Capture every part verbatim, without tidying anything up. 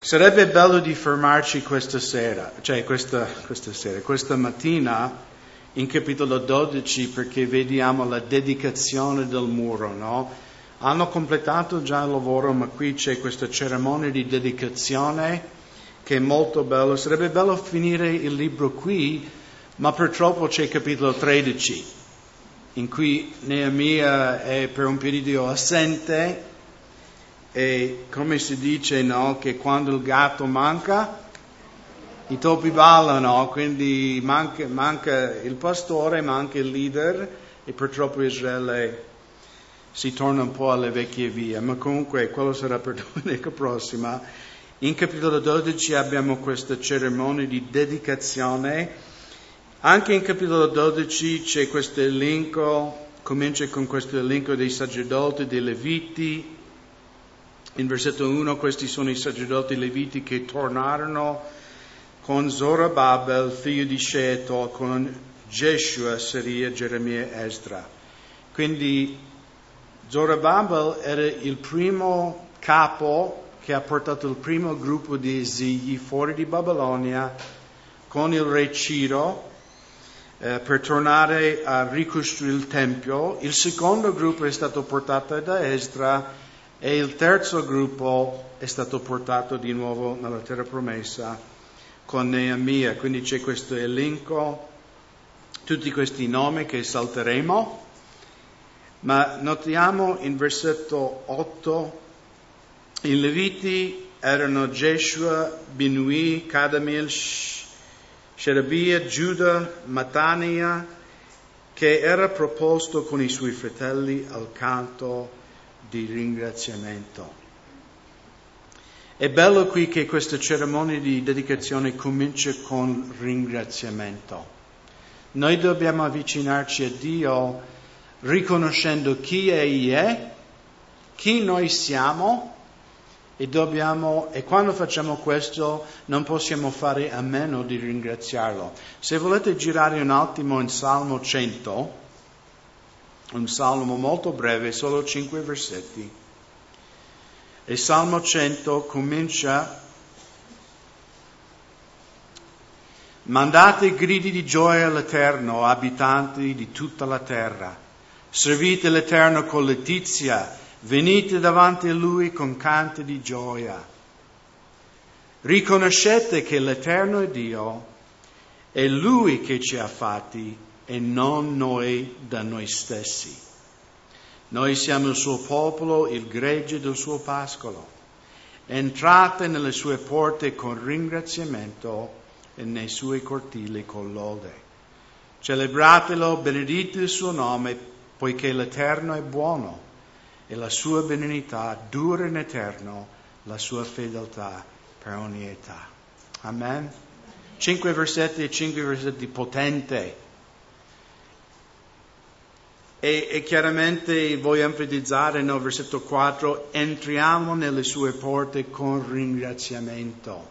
Sarebbe bello di fermarci questa sera, cioè questa, questa sera, questa mattina in capitolo dodici, perché vediamo la dedicazione del muro, no? Hanno completato già il lavoro, ma qui c'è questa cerimonia di dedicazione che è molto bello. Sarebbe bello finire il libro qui, ma purtroppo c'è il capitolo tredici, in cui Neemia è per un periodo assente. E come si dice, no, che quando il gatto manca, i topi ballano, quindi manca, manca il pastore, manca il leader e purtroppo Israele si torna un po' alle vecchie vie. Ma comunque quello sarà per domenica prossima. In capitolo dodici abbiamo questa cerimonia di dedicazione. Anche in capitolo dodici c'è questo elenco, comincia con questo elenco dei sacerdoti, dei leviti. In versetto uno questi sono i sacerdoti leviti che tornarono con Zorobabel, figlio di Shealtiel, con Jeshua, Seria, Geremia e Esdra. Quindi Zorobabel era il primo capo che ha portato il primo gruppo di esigli fuori di Babilonia con il re Ciro eh, per tornare a ricostruire il Tempio. Il secondo gruppo è stato portato da Esdra e il terzo gruppo è stato portato di nuovo nella terra promessa con Neemia. Quindi c'è questo elenco, tutti questi nomi che salteremo, ma notiamo in versetto otto, i Leviti erano Jeshua, Binui, Kadmiel, Sherebia, Giuda, Matania, che era proposto con i suoi fratelli al canto di ringraziamento. È bello qui che questa cerimonia di dedicazione comincia con ringraziamento. Noi dobbiamo avvicinarci a Dio riconoscendo chi Egli è, chi noi siamo e dobbiamo, e quando facciamo questo non possiamo fare a meno di ringraziarlo. Se volete girare un attimo in Salmo cento, un salmo molto breve, solo cinque versetti. E Salmo cento comincia: mandate gridi di gioia all'Eterno, abitanti di tutta la terra. Servite l'Eterno con letizia, venite davanti a Lui con canti di gioia. Riconoscete che l'Eterno è Dio, è Lui che ci ha fatti e non noi da noi stessi. Noi siamo il suo popolo, il gregge del suo pascolo. Entrate nelle sue porte con ringraziamento e nei suoi cortili con lode. Celebratelo, benedite il suo nome, poiché l'Eterno è buono e la sua benignità dura in eterno, la sua fedeltà per ogni età. Amen. Cinque versetti e cinque versetti potenti. E, e chiaramente voglio enfatizzare nel versetto quattro, entriamo nelle sue porte con ringraziamento.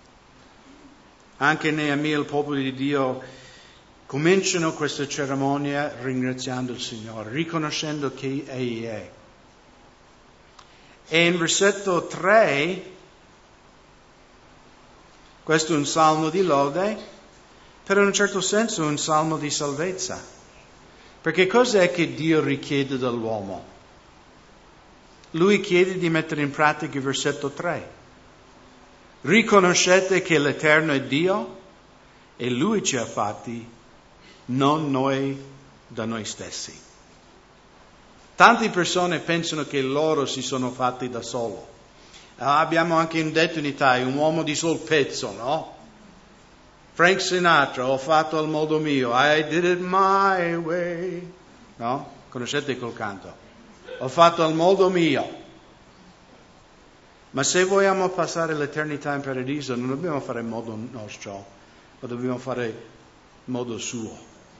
Anche Neemia, il popolo di Dio, cominciano questa cerimonia ringraziando il Signore, riconoscendo chi Egli è. E in versetto tre, questo è un salmo di lode, però in un certo senso è un salmo di salvezza. Perché cos'è che Dio richiede dall'uomo? Lui chiede di mettere in pratica il versetto tre. Riconoscete che l'Eterno è Dio e Lui ci ha fatti, non noi da noi stessi. Tante persone pensano che loro si sono fatti da solo. Abbiamo anche un detto in Italia, un uomo di sol pezzo, no? Frank Sinatra, ho fatto al modo mio, I did it my way. No? Conoscete quel canto? Ho fatto al modo mio. Ma se vogliamo passare l'eternità in paradiso, non dobbiamo fare in modo nostro, ma dobbiamo fare in modo suo.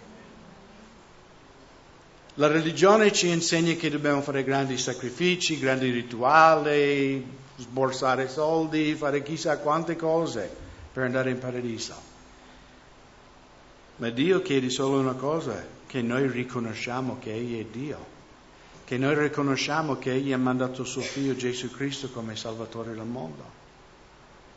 La religione ci insegna che dobbiamo fare grandi sacrifici, grandi rituali, sborsare soldi, fare chissà quante cose per andare in paradiso. Ma Dio chiede solo una cosa, che noi riconosciamo che Egli è Dio, che noi riconosciamo che Egli ha mandato suo Figlio Gesù Cristo come Salvatore del mondo.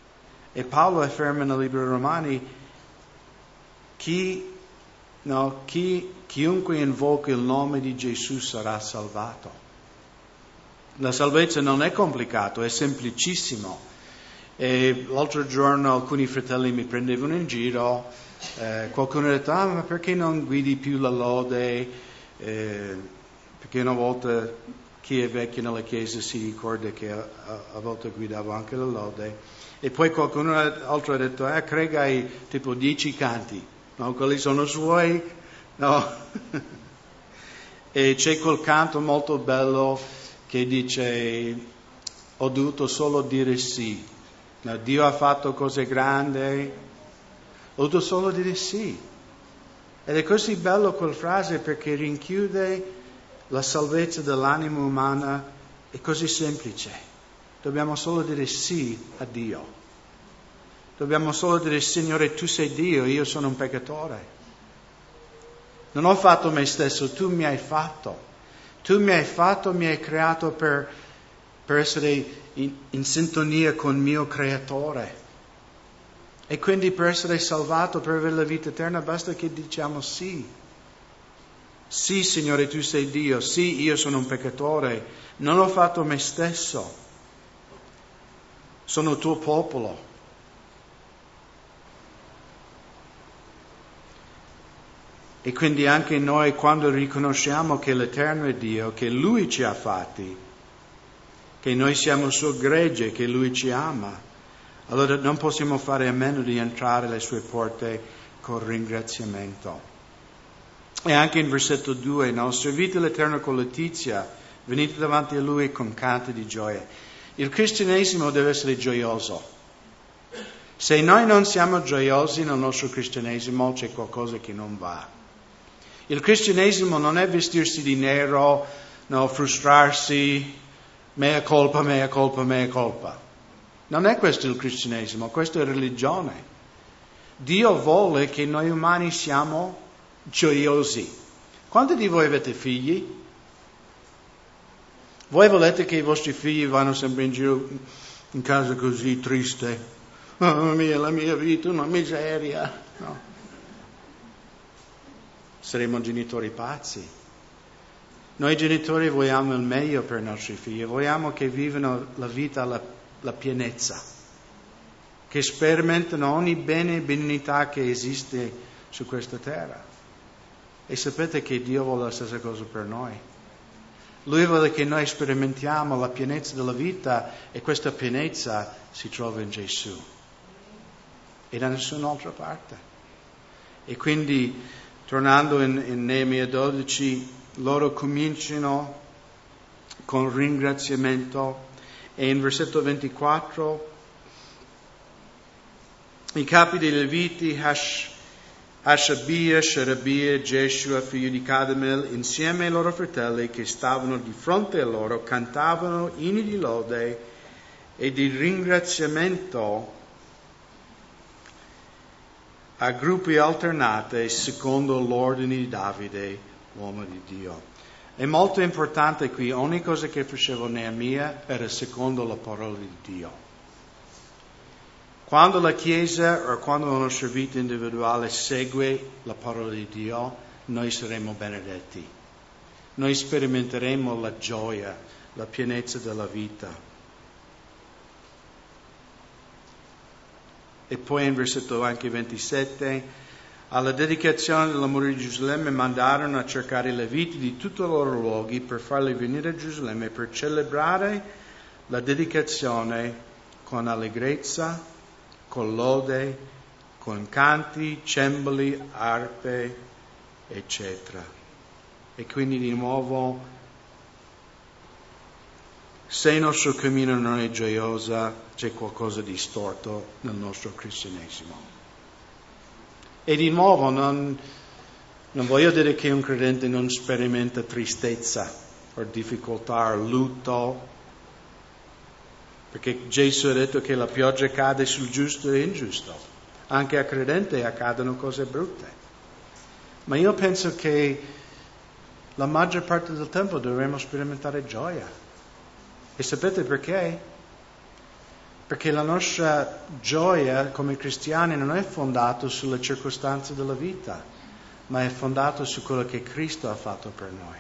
E Paolo afferma nel libro Romani, chi, no, chi, chiunque invoca il nome di Gesù sarà salvato. La salvezza non è complicato, è semplicissimo. E l'altro giorno alcuni fratelli mi prendevano in giro, eh, qualcuno ha detto, ah, ma perché non guidi più la lode? Eh, perché una volta chi è vecchio nella chiesa si ricorda che a, a, a volte guidavo anche la lode. E poi qualcuno altro ha detto, eh, Craig hai tipo dieci canti, no? Quelli sono suoi, no? E c'è quel canto molto bello che dice, ho dovuto solo dire sì. No, Dio ha fatto cose grandi, ho dovuto solo dire sì. Ed è così bello quella frase perché rinchiude la salvezza dell'anima umana, è così semplice. Dobbiamo solo dire sì a Dio. Dobbiamo solo dire, Signore, tu sei Dio, io sono un peccatore. Non ho fatto me stesso, tu mi hai fatto. Tu mi hai fatto, mi hai creato per, per essere in, in sintonia con il mio creatore. E quindi per essere salvato, per avere la vita eterna, basta che diciamo sì. Sì, Signore, tu sei Dio. Sì, io sono un peccatore. Non ho fatto me stesso. Sono il tuo popolo. E quindi anche noi, quando riconosciamo che l'Eterno è Dio, che Lui ci ha fatti, che noi siamo il suo gregge, che Lui ci ama, allora non possiamo fare a meno di entrare alle sue porte con ringraziamento. E anche in versetto due, no? Servite l'Eterno con letizia, venite davanti a Lui con canti di gioia. Il cristianesimo deve essere gioioso. Se noi non siamo gioiosi nel nostro cristianesimo, c'è qualcosa che non va. Il cristianesimo non è vestirsi di nero, no, frustrarsi, mea colpa, mea colpa, mea colpa. Non è questo il cristianesimo, questo è religione. Dio vuole che noi umani siamo gioiosi. Quanti di voi avete figli? Voi volete che i vostri figli vanno sempre in giro in casa così triste? Oh mia, la mia vita è una miseria. No. Saremo genitori pazzi. Noi genitori vogliamo il meglio per i nostri figli, vogliamo che vivano la vita alla, alla pienezza, che sperimentano ogni bene e benignità che esiste su questa terra. E sapete che Dio vuole la stessa cosa per noi. Lui vuole che noi sperimentiamo la pienezza della vita e questa pienezza si trova in Gesù e da nessun'altra parte. E quindi, tornando in, in Neemia dodici, loro cominciano con ringraziamento e in versetto ventiquattro i capi dei Leviti, Hash, Hashabia, Sherebia, Jeshua, figlio di Kadmiel, insieme ai loro fratelli che stavano di fronte a loro, cantavano inni di lode e di ringraziamento a gruppi alternati secondo l'ordine di Davide, uomo di Dio. È molto importante qui, ogni cosa che faceva Neemia era secondo la parola di Dio. Quando la Chiesa o quando la nostra vita individuale segue la parola di Dio, noi saremo benedetti. Noi sperimenteremo la gioia, la pienezza della vita. E poi in versetto anche ventisette, alla dedicazione della mura di Gerusalemme mandarono a cercare i Leviti di tutti i loro luoghi per farli venire a Gerusalemme per celebrare la dedicazione con allegrezza, con lode, con canti, cembali, arpe, eccetera. E quindi di nuovo, se il nostro cammino non è gioioso, c'è qualcosa di storto nel nostro cristianesimo. E di nuovo, non, non voglio dire che un credente non sperimenta tristezza o difficoltà o lutto, perché Gesù ha detto che la pioggia cade sul giusto e ingiusto. Anche a credente accadono cose brutte. Ma io penso che la maggior parte del tempo dovremo sperimentare gioia. E sapete perché? Perché la nostra gioia come cristiani non è fondata sulle circostanze della vita, ma è fondata su quello che Cristo ha fatto per noi.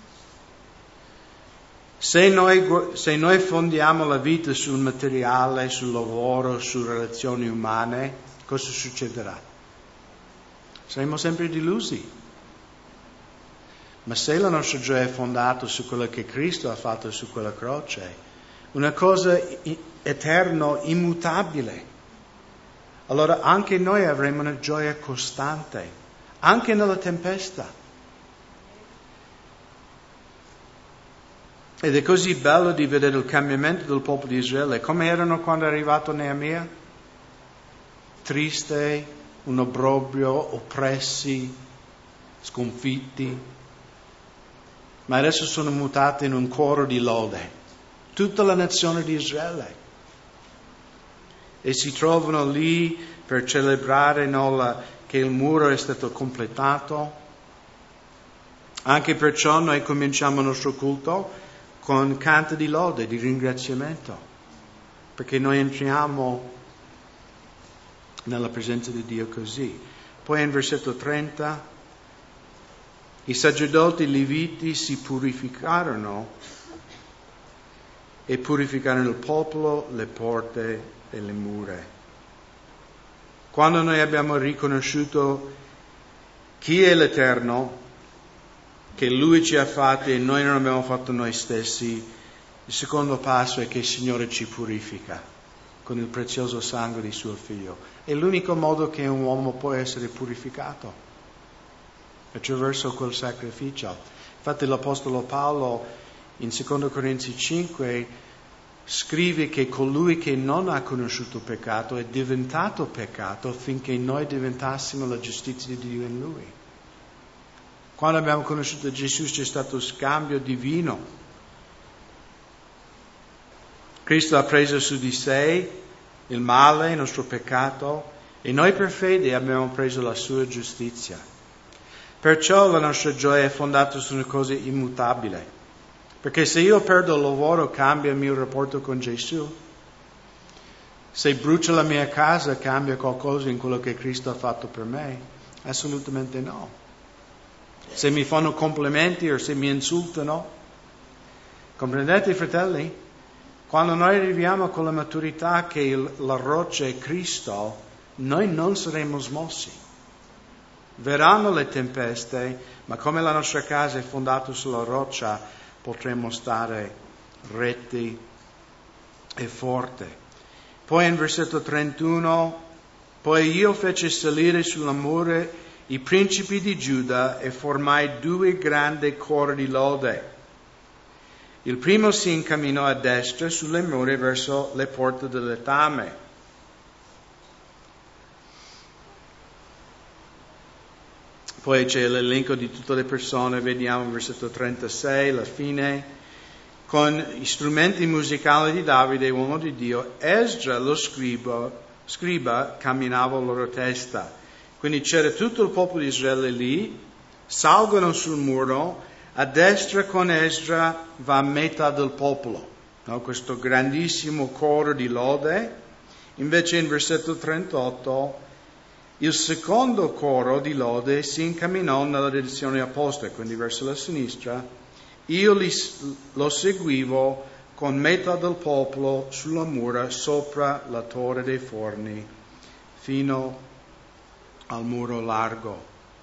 Se noi, se noi fondiamo la vita sul materiale, sul lavoro, su relazioni umane, cosa succederà? Saremo sempre delusi. Ma se la nostra gioia è fondata su quello che Cristo ha fatto su quella croce, una cosa eterna, immutabile, allora anche noi avremo una gioia costante, anche nella tempesta. Ed è così bello di vedere il cambiamento del popolo di Israele. Come erano quando è arrivato Neemia? Triste, un obbrobrio, oppressi, sconfitti. Ma adesso sono mutati in un coro di lode. Tutta la nazione di Israele. E si trovano lì per celebrare no, la, che il muro è stato completato. Anche perciò noi cominciamo il nostro culto con canto di lode, di ringraziamento, perché noi entriamo nella presenza di Dio così. Poi in versetto trenta, i sacerdoti leviti si purificarono e purificarono il popolo, le porte e le mura. Quando noi abbiamo riconosciuto chi è l'Eterno, che Lui ci ha fatti e noi non abbiamo fatto noi stessi, il secondo passo è che il Signore ci purifica con il prezioso sangue di suo Figlio. È l'unico modo che un uomo può essere purificato, attraverso quel sacrificio. Infatti l'Apostolo Paolo in secondo Corinzi cinque scrive che colui che non ha conosciuto peccato è diventato peccato affinché noi diventassimo la giustizia di Dio in Lui. Quando abbiamo conosciuto Gesù c'è stato scambio divino. Cristo ha preso su di sé il male, il nostro peccato, e noi per fede abbiamo preso la sua giustizia. Perciò la nostra gioia è fondata su una cosa immutabile. Perché se io perdo il lavoro cambia il mio rapporto con Gesù. Se brucia la mia casa cambia qualcosa in quello che Cristo ha fatto per me? Assolutamente no. Se mi fanno complimenti o se mi insultano, comprendete fratelli? Quando noi arriviamo con la maturità che il, la roccia è Cristo, noi non saremo smossi. Verranno le tempeste, ma come la nostra casa è fondata sulla roccia, potremo stare retti e forti. Poi in versetto trentuno, poi io feci salire sulla mura i principi di Giuda e formai due grandi cori di lode. Il primo si incamminò a destra sulle mura verso le porte dell'Etame. Poi c'è l'elenco di tutte le persone, vediamo il versetto trentasei, la fine, con gli strumenti musicali di Davide, uomo di Dio. Esdra, lo scriba, scriba camminava a loro testa. Quindi c'era tutto il popolo di Israele lì, salgono sul muro, a destra con Esdra va a metà del popolo, no? Questo grandissimo coro di lode. Invece in versetto trentotto, il secondo coro di lode si incamminò nella direzione opposta, quindi verso la sinistra. Io li, lo seguivo con metà del popolo sulla mura sopra la torre dei forni, fino al muro largo.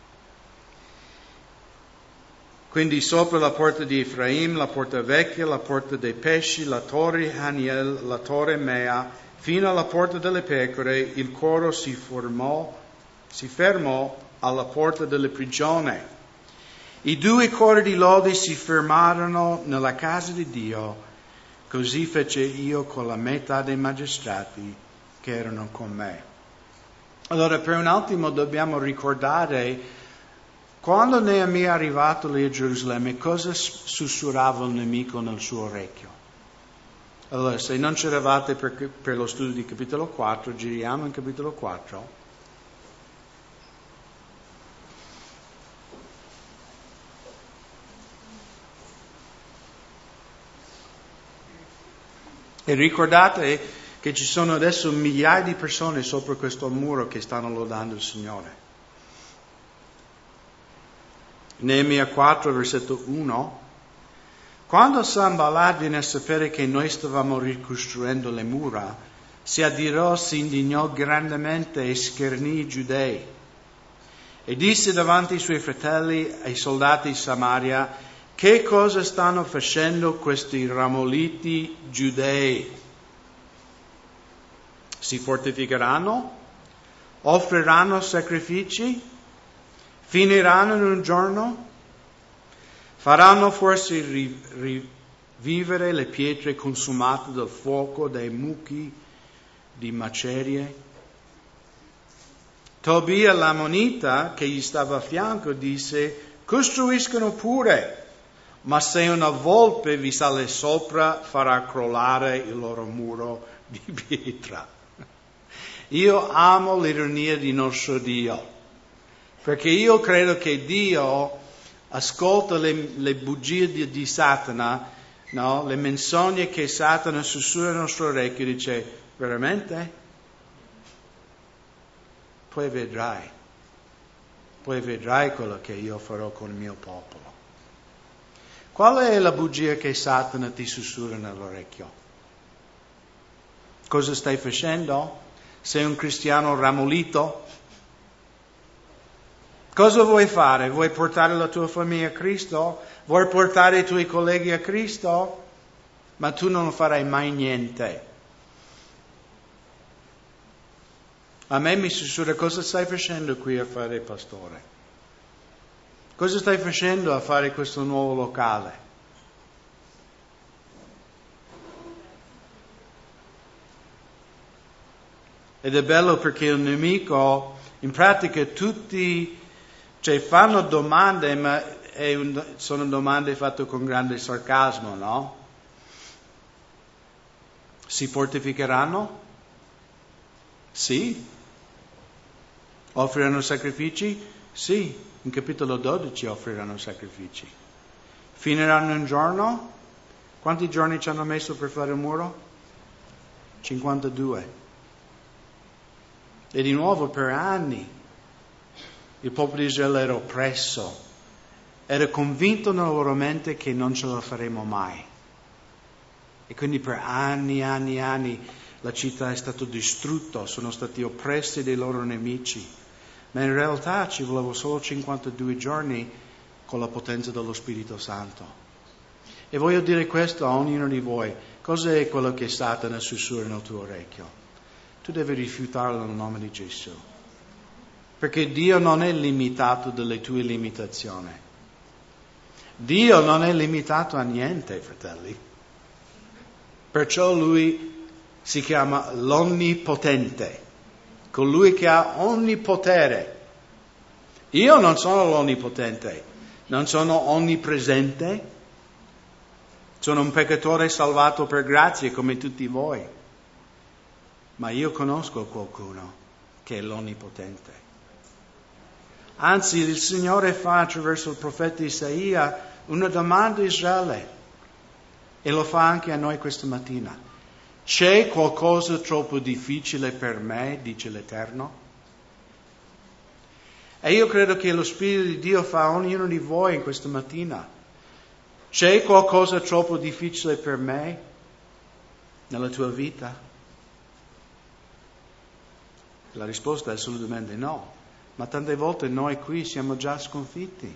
Quindi sopra la porta di Efraim, la porta vecchia, la porta dei pesci, la torre Haniel, la torre Mea, fino alla porta delle pecore, il coro si formò, si fermò alla porta della prigione. I due cori di lode si fermarono nella casa di Dio, così fece io con la metà dei magistrati che erano con me. Allora, per un attimo dobbiamo ricordare, quando Neemia è arrivato lì a Gerusalemme, cosa sussurrava il nemico nel suo orecchio? Allora, se non c'eravate per, per lo studio di capitolo quattro, giriamo in capitolo quattro. E ricordate che ci sono adesso migliaia di persone sopra questo muro che stanno lodando il Signore. Neemia quattro, versetto uno. Quando Sanballat viene a sapere che noi stavamo ricostruendo le mura, si adirò, si indignò grandemente e schernì i giudei. E disse davanti ai suoi fratelli, ai soldati di Samaria, che cosa stanno facendo questi ramoliti giudei? Si fortificheranno? Offriranno sacrifici? Finiranno in un giorno? Faranno forse rivivere le pietre consumate dal fuoco, dai mucchi di macerie? Tobia l'ammonita, che gli stava a fianco, disse, costruiscono pure, ma se una volpe vi sale sopra, farà crollare il loro muro di pietra. Io amo l'ironia di nostro Dio, perché io credo che Dio ascolta le, le bugie di, di Satana, no? Le menzogne che Satana sussurra nel nostro orecchio e dice, veramente? Poi vedrai, poi vedrai quello che io farò con il mio popolo. Qual è la bugia che Satana ti sussurra nell'orecchio? Cosa stai facendo? Sei un cristiano ramolito? Cosa vuoi fare? Vuoi portare la tua famiglia a Cristo? Vuoi portare i tuoi colleghi a Cristo? Ma tu non farai mai niente. A me mi sussurra, cosa stai facendo qui a fare pastore? Cosa stai facendo a fare questo nuovo locale? Ed è bello perché il nemico, in pratica tutti, cioè fanno domande, ma è un, sono domande fatte con grande sarcasmo, no? Si fortificheranno? Sì. Offriranno sacrifici? Sì. In capitolo dodici offriranno sacrifici. Finiranno un giorno? Quanti giorni ci hanno messo per fare il muro? cinquantadue. E di nuovo per anni il popolo di Israele era oppresso, era convinto nella loro mente che non ce la faremo mai. E quindi per anni, anni, anni la città è stata distrutta, sono stati oppressi dai loro nemici. Ma in realtà ci voleva solo cinquantadue giorni con la potenza dello Spirito Santo. E voglio dire questo a ognuno di voi. Cos'è quello che Satana sussurra nel tuo orecchio? Tu devi rifiutarlo nel nome di Gesù. Perché Dio non è limitato dalle tue limitazioni. Dio non è limitato a niente, fratelli. Perciò Lui si chiama l'Onnipotente, colui che ha ogni potere. Io non sono l'Onnipotente, non sono onnipresente, sono un peccatore salvato per grazia come tutti voi. Ma io conosco qualcuno che è l'Onnipotente. Anzi, il Signore fa attraverso il profeta Isaia una domanda a Israele e lo fa anche a noi questa mattina. C'è qualcosa troppo difficile per me, dice l'Eterno? E io credo che lo Spirito di Dio fa a ognuno di voi in questa mattina. C'è qualcosa troppo difficile per me nella tua vita? La risposta è assolutamente no, ma tante volte noi qui siamo già sconfitti.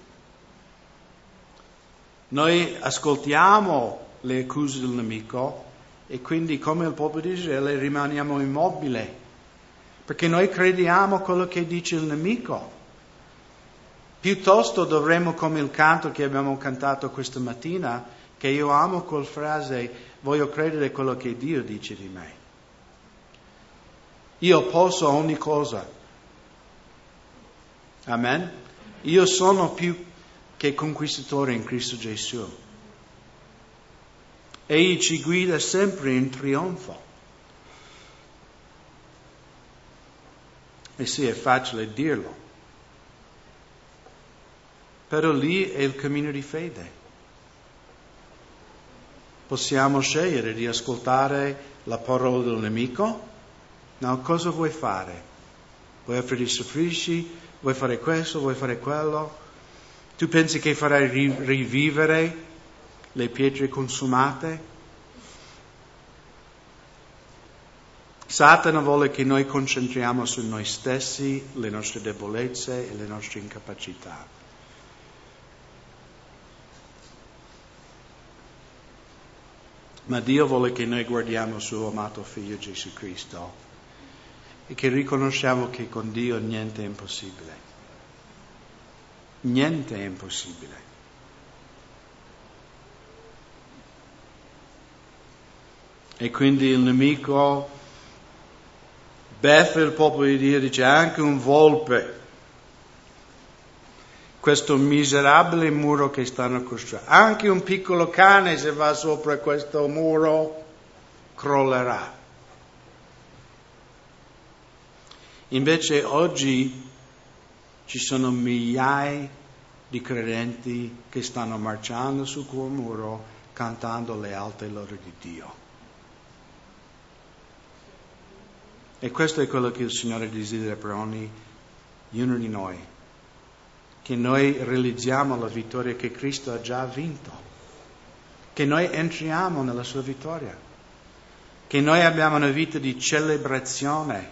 Noi ascoltiamo le accuse del nemico e quindi come il popolo di Israele rimaniamo immobili, perché noi crediamo quello che dice il nemico. Piuttosto dovremmo, come il canto che abbiamo cantato questa mattina, che io amo quella frase, voglio credere quello che Dio dice di me. Io posso ogni cosa. Amen? Io sono più che conquistatore in Cristo Gesù. Egli ci guida sempre in trionfo. E sì, è facile dirlo. Però lì è il cammino di fede. Possiamo scegliere di ascoltare la parola del nemico? No, cosa vuoi fare? Vuoi offrire i sacrifici? Vuoi fare questo? Vuoi fare quello? Tu pensi che farai rivivere le pietre consumate? Satana vuole che noi concentriamo su noi stessi, le nostre debolezze e le nostre incapacità. Ma Dio vuole che noi guardiamo il suo amato Figlio Gesù Cristo e che riconosciamo che con Dio niente è impossibile. Niente è impossibile. E quindi il nemico beffa il popolo di Dio, dice anche un volpe, questo miserabile muro che stanno costruendo, anche un piccolo cane se va sopra questo muro crollerà. Invece oggi ci sono migliaia di credenti che stanno marciando su quel muro cantando le alte lodi di Dio. E questo è quello che il Signore desidera per ognuno di noi, che noi realizziamo la vittoria che Cristo ha già vinto, che noi entriamo nella sua vittoria, che noi abbiamo una vita di celebrazione.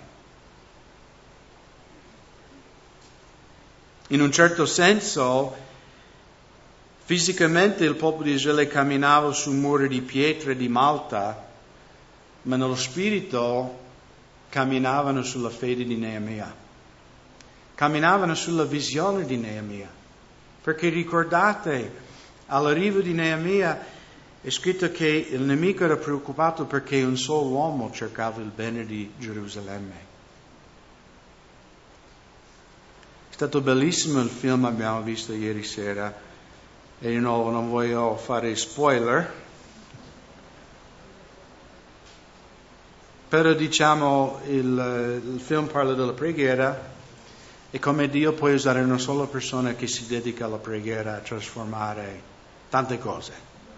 In un certo senso, fisicamente il popolo di Israele camminava su muri di pietra di Malta, ma nello spirito camminavano sulla fede di Neemia, camminavano sulla visione di Neemia. Perché ricordate, all'arrivo di Neemia è scritto che il nemico era preoccupato perché un solo uomo cercava il bene di Gerusalemme. È stato bellissimo il film che abbiamo visto ieri sera, e di nuovo non voglio fare spoiler, però diciamo il, il film parla della preghiera e come Dio può usare una sola persona che si dedica alla preghiera a trasformare tante cose.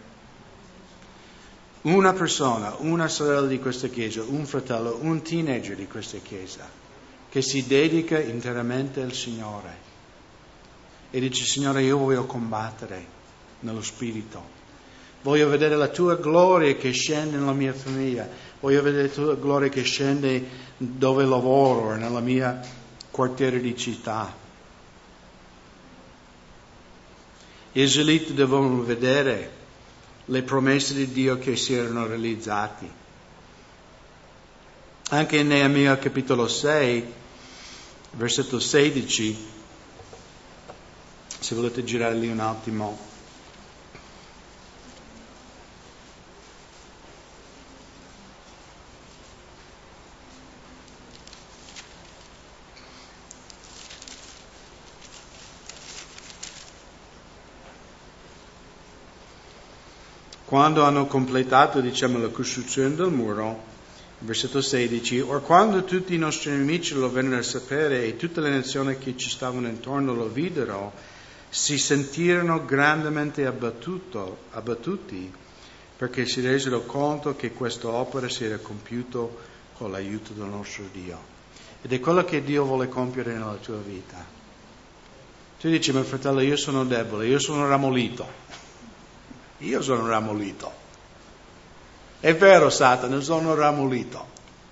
Una persona, una sorella di questa chiesa, un fratello, un teenager di questa chiesa, che si dedica interamente al Signore e dice: Signore, io voglio combattere nello Spirito, voglio vedere la tua gloria che scende nella mia famiglia, voglio vedere la tua gloria che scende dove lavoro, nella mia quartiere di città. Gli israeliti dovevano vedere le promesse di Dio che si erano realizzate. Anche in Neemia capitolo sei, versetto sedici, se volete girare lì un attimo. Quando hanno completato, diciamo, la costruzione del muro, versetto sedici, or quando tutti i nostri nemici lo vennero a sapere e tutte le nazioni che ci stavano intorno lo videro, si sentirono grandemente abbattuto, abbattuti, perché si resero conto che questa opera si era compiuta con l'aiuto del nostro Dio. Ed è quello che Dio vuole compiere nella tua vita. Tu dici: ma fratello, io sono debole, io sono ramolito. Io sono ramolito. È vero, Satana, sono ramolito.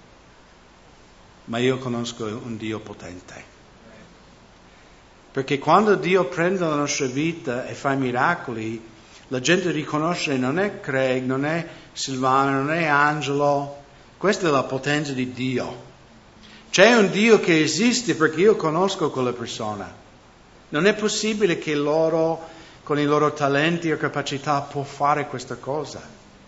Ma io conosco un Dio potente. Perché quando Dio prende la nostra vita e fa miracoli, la gente riconosce non è Craig, non è Silvana, non è Angelo. Questa è la potenza di Dio. C'è un Dio che esiste perché io conosco quella persona. Non è possibile che loro, con i loro talenti o capacità, può fare questa cosa.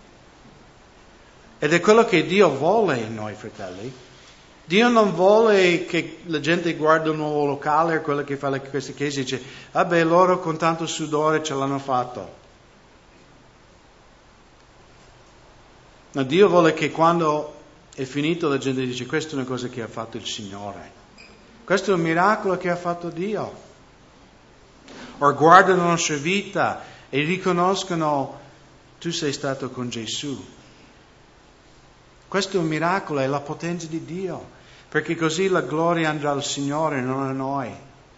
Ed è quello che Dio vuole in noi, fratelli. Dio non vuole che la gente guardi un nuovo locale o quello che fa queste chiese e dice: vabbè, loro con tanto sudore ce l'hanno fatto. Ma Dio vuole che quando è finito la gente dice: questa è una cosa che ha fatto il Signore. Questo è un miracolo che ha fatto Dio. O guardano la nostra vita e riconoscono Tu sei stato con Gesù. Questo è un miracolo, è la potenza di Dio, perché così la gloria andrà al Signore, non a noi.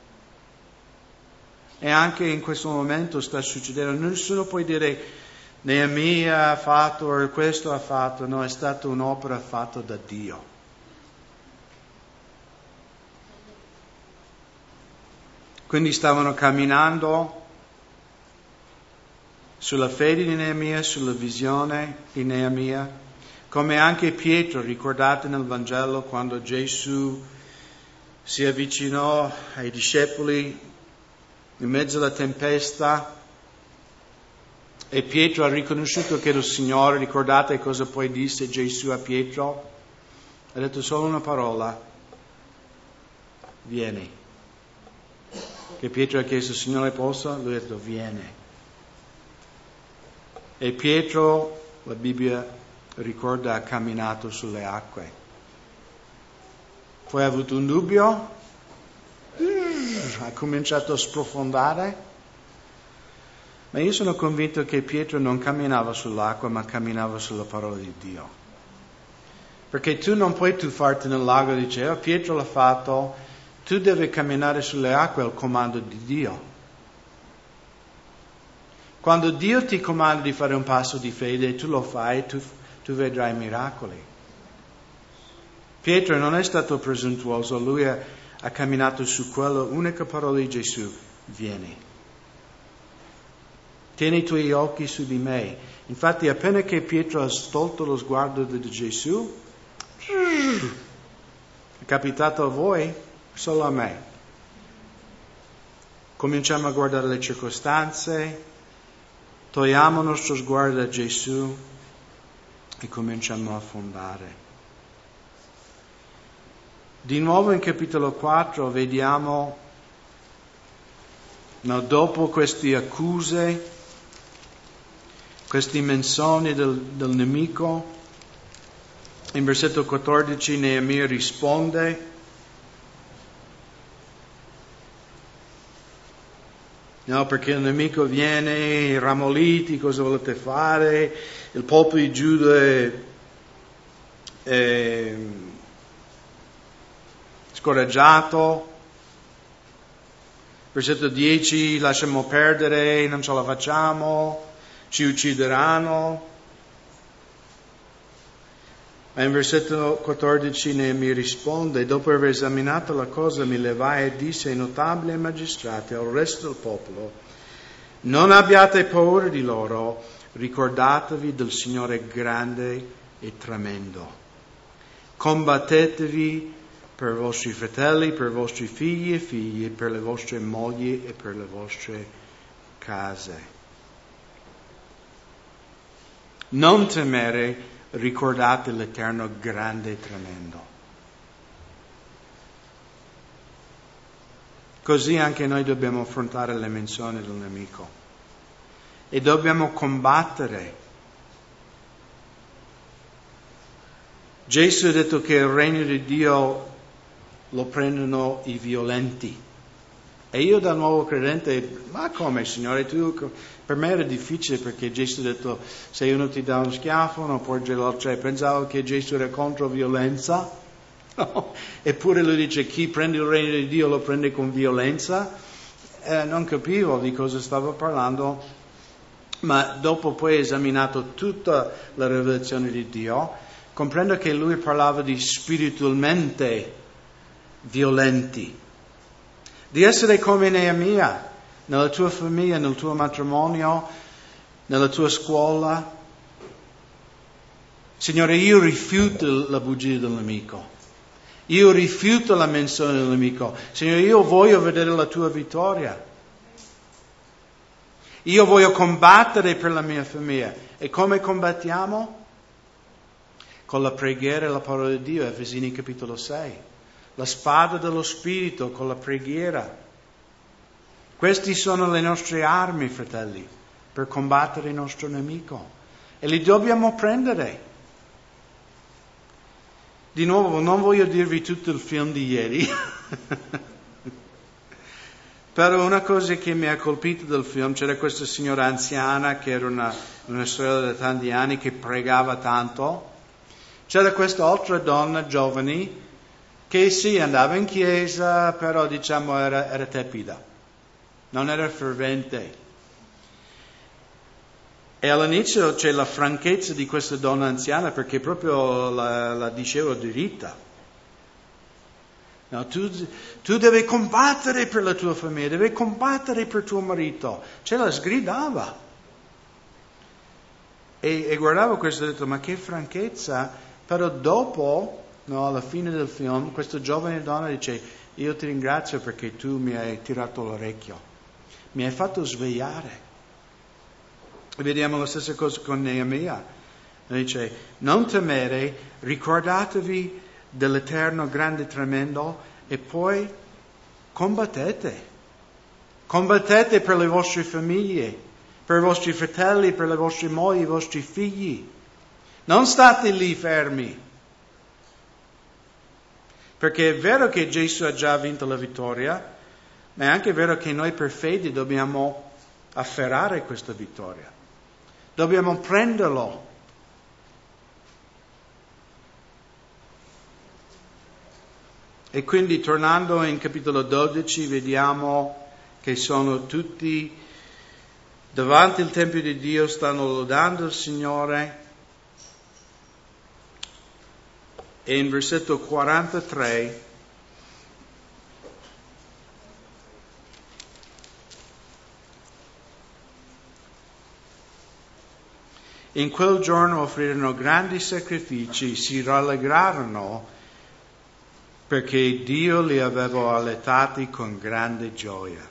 E anche in questo momento sta succedendo. Nessuno può dire Neemia ha fatto o questo ha fatto. No, è stata un'opera fatta da Dio. Quindi stavano camminando sulla fede di Neemia, sulla visione di Neemia, come anche Pietro, ricordate nel Vangelo quando Gesù si avvicinò ai discepoli in mezzo alla tempesta e Pietro ha riconosciuto che era il Signore. Ricordate cosa poi disse Gesù a Pietro? Ha detto solo una parola: vieni. Che Pietro ha chiesto: Signore, posso? Lui ha detto: vieni. E Pietro, la Bibbia ricorda, ha camminato sulle acque. Poi ha avuto un dubbio, ha cominciato a sprofondare, ma io sono convinto che Pietro non camminava sull'acqua, ma camminava sulla parola di Dio. Perché tu non puoi tuffarti nel lago e dici: oh, Pietro l'ha fatto, tu devi camminare sulle acque al comando di Dio. Quando Dio ti comanda di fare un passo di fede e tu lo fai, tu, tu vedrai miracoli. Pietro non è stato presuntuoso, lui ha, ha camminato su quella unica parola di Gesù: vieni. Tieni i tuoi occhi su di me. Infatti appena che Pietro ha stolto lo sguardo di Gesù, è capitato a voi? Solo a me. Cominciamo a guardare le circostanze, togliamo il nostro sguardo da Gesù e cominciamo a affondare. Di nuovo in capitolo quattro vediamo, no, dopo queste accuse, queste menzogne del, del nemico, in versetto quattordici Neemia risponde: no, perché il nemico viene, i ramoliti, cosa volete fare? Il popolo di Giuda è, è scoraggiato. Versetto dieci, lasciamo perdere, non ce la facciamo, ci uccideranno. Ma in versetto quattordici Neemia risponde: dopo aver esaminato la cosa mi levai e disse ai notabili e ai magistrati, al resto del popolo: non abbiate paura di loro, ricordatevi del Signore grande e tremendo. Combattetevi per i vostri fratelli, per i vostri figli e figlie, per le vostre mogli e per le vostre case. Non temere, ricordate l'Eterno grande e tremendo. Così anche noi dobbiamo affrontare le menzogne del nemico e dobbiamo combattere. Gesù ha detto che il regno di Dio lo prendono i violenti. E io da nuovo credente, ma come Signore, tu, per me era difficile perché Gesù ha detto: se uno ti dà uno schiaffo non porgerlo, cioè pensavo che Gesù era contro violenza, no. Eppure lui dice: chi prende il regno di Dio lo prende con violenza. Eh, non capivo di cosa stava parlando, ma dopo poi esaminato tutta la rivelazione di Dio, comprendo che lui parlava di spiritualmente violenti. Di essere come Neemia, nella tua famiglia, nel tuo matrimonio, nella tua scuola. Signore, io rifiuto la bugia del nemico. Io rifiuto la menzione del nemico. Signore, io voglio vedere la tua vittoria. Io voglio combattere per la mia famiglia. E come combattiamo? Con la preghiera e la parola di Dio, Efesini capitolo sei. La spada dello Spirito con la preghiera. Queste sono le nostre armi, fratelli, per combattere il nostro nemico. E li dobbiamo prendere. Di nuovo, non voglio dirvi tutto il film di ieri. Però una cosa che mi ha colpito del film, c'era questa signora anziana che era una, una sorella da tanti anni che pregava tanto. C'era questa altra donna giovane che sì, andava in chiesa, però diciamo era, era tepida, non era fervente. E all'inizio c'è la franchezza di questa donna anziana perché proprio la, la diceva diritta. No, tu, tu devi combattere per la tua famiglia, devi combattere per tuo marito. Ce la sgridava. E, e guardavo questo e ho detto, ma che franchezza. Però dopo, no, alla fine del film, questa giovane donna dice, io ti ringrazio perché tu mi hai tirato l'orecchio, mi hai fatto svegliare. E vediamo la stessa cosa con Neemia. Dice, non temere, ricordatevi dell'Eterno grande e tremendo e poi combattete. Combattete per le vostre famiglie, per i vostri fratelli, per le vostre mogli, i vostri figli. Non state lì fermi. Perché è vero che Gesù ha già vinto la vittoria, ma è anche vero che noi per fede dobbiamo afferrare questa vittoria. Dobbiamo prenderlo. E quindi tornando in capitolo dodici vediamo che sono tutti davanti al Tempio di Dio, stanno lodando il Signore. E in versetto quarantatré in quel giorno offrirono grandi sacrifici, si rallegrarono perché Dio li aveva allettati con grande gioia.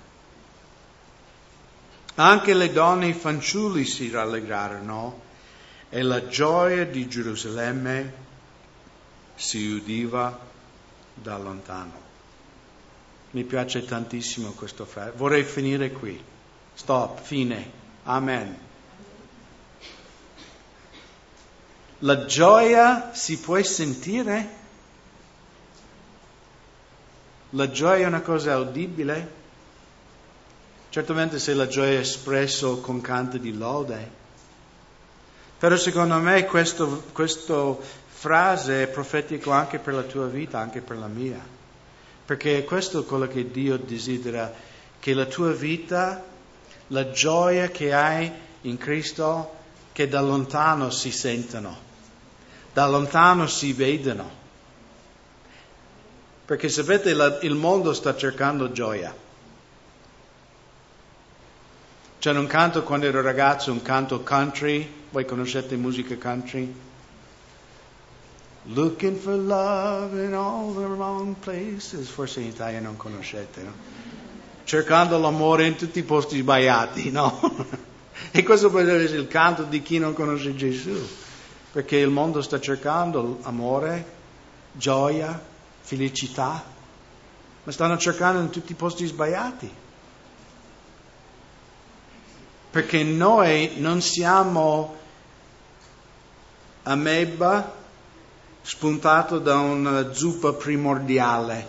Anche le donne fanciulli si rallegrarono e la gioia di Gerusalemme si udiva da lontano. Mi piace tantissimo questo frase. Vorrei finire qui. Stop, fine. Amen. La gioia si può sentire? La gioia è una cosa udibile? Certamente se la gioia è espresso con canto di lode. Però secondo me questo, questo frase è profetico anche per la tua vita, anche per la mia. Perché questo è quello che Dio desidera, che la tua vita, la gioia che hai in Cristo, che da lontano si sentono, da lontano si vedono. Perché sapete, la, il mondo sta cercando gioia. C'era un canto quando ero ragazzo, un canto country, voi conoscete musica country? Looking for love in all the wrong places. Forse in Italia non conoscete, no? Cercando l'amore in tutti i posti sbagliati, no? E questo può essere il canto di chi non conosce Gesù. Perché il mondo sta cercando amore, gioia, felicità, ma stanno cercando in tutti i posti sbagliati. Perché noi non siamo ameba spuntato da una zuppa primordiale.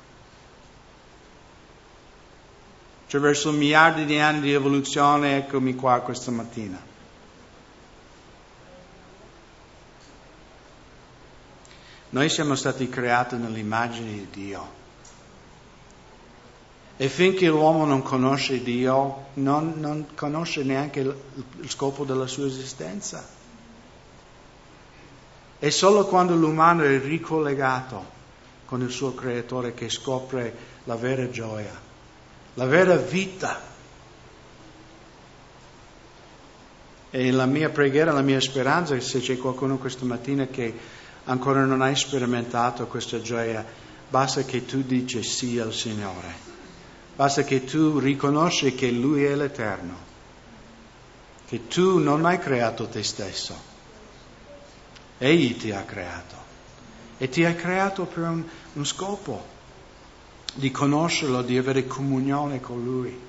Cioè verso miliardi di anni di evoluzione, eccomi qua questa mattina. Noi siamo stati creati nell'immagine di Dio. E finché l'uomo non conosce Dio, non, non conosce neanche il, il scopo della sua esistenza. È solo quando l'umano è ricollegato con il suo creatore che scopre la vera gioia, la vera vita. E la mia preghiera, la mia speranza è che se c'è qualcuno questa mattina che ancora non hai sperimentato questa gioia, basta che tu dici sì al Signore. Basta che tu riconosci che Lui è l'Eterno, che tu non hai creato te stesso, Egli ti ha creato e ti ha creato per un, un scopo, di conoscerlo, di avere comunione con Lui.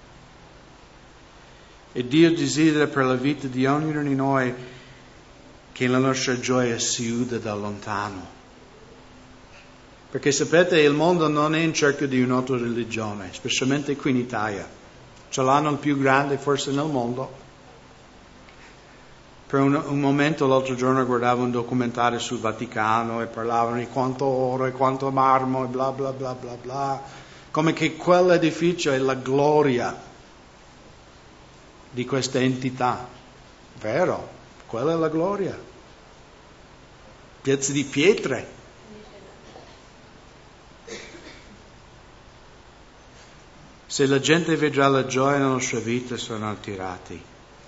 E Dio desidera per la vita di ognuno di noi che la nostra gioia si uda da lontano. Perché sapete, il mondo non è in cerca di un'altra religione, specialmente qui in Italia. Ce l'hanno il più grande forse nel mondo. Per un, un momento l'altro giorno guardavo un documentario sul Vaticano e parlavano di quanto oro e quanto marmo e bla bla bla bla bla. Come che quell'edificio è la gloria di questa entità. Vero, quella è la gloria. Pezzi di pietre. Se la gente vedrà la gioia nella nostra vita, saranno attirati.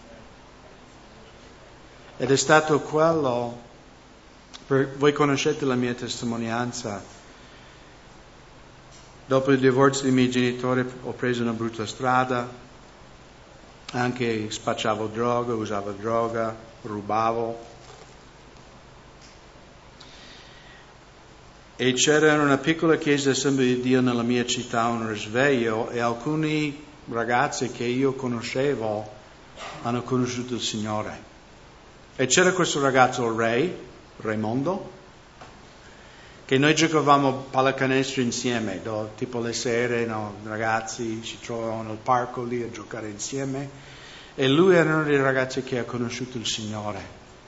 Ed è stato quello, per, voi conoscete la mia testimonianza, dopo il divorzio dei miei genitori ho preso una brutta strada, anche spacciavo droga, usavo droga, rubavo. E c'era in una piccola chiesa Assembly di Dio nella mia città un risveglio e alcuni ragazzi che io conoscevo hanno conosciuto il Signore. E c'era questo ragazzo Ray, Raimondo, che noi giocavamo pallacanestro insieme, no? Tipo le sere, no? Ragazzi si trovavano nel parco lì a giocare insieme. E lui era uno dei ragazzi che ha conosciuto il Signore.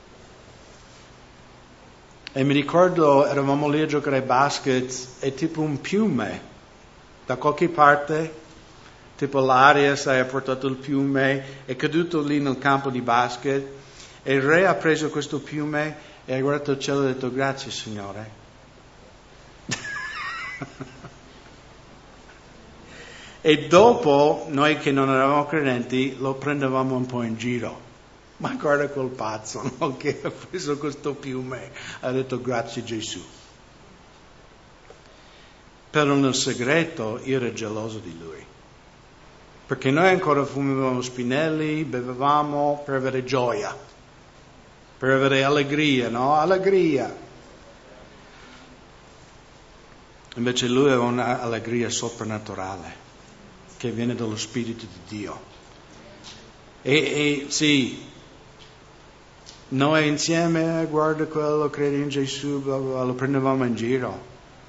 E mi ricordo, eravamo lì a giocare a basket e tipo un piume, da qualche parte, tipo l'aria, sai, ha portato il piume, è caduto lì nel campo di basket. E il re ha preso questo piume e ha guardato il cielo e ha detto grazie Signore. E dopo, noi che non eravamo credenti, lo prendevamo un po' in giro. Ma guarda quel pazzo, no? Che ha preso questo piume, ha detto grazie Gesù. Però nel segreto io ero geloso di lui. Perché noi ancora fumavamo spinelli, bevevamo per avere gioia. Per avere allegria, no? Allegria. Invece lui aveva un'allegria soprannaturale che viene dallo Spirito di Dio. E, e sì, noi insieme, guarda quello, credi in Gesù, bla bla, lo prendevamo in giro.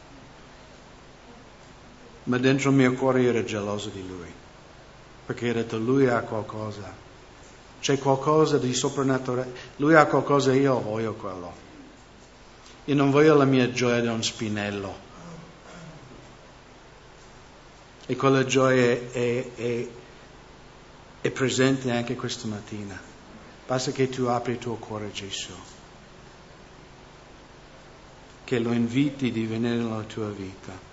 Ma dentro il mio cuore io ero geloso di lui. Perché ho detto, lui ha qualcosa. C'è qualcosa di soprannaturale. Lui ha qualcosa, io voglio quello. Io non voglio la mia gioia di un spinello. E quella gioia è, è, è presente anche questa mattina. Basta che tu apri il tuo cuore a Gesù. Che lo inviti di venire nella tua vita.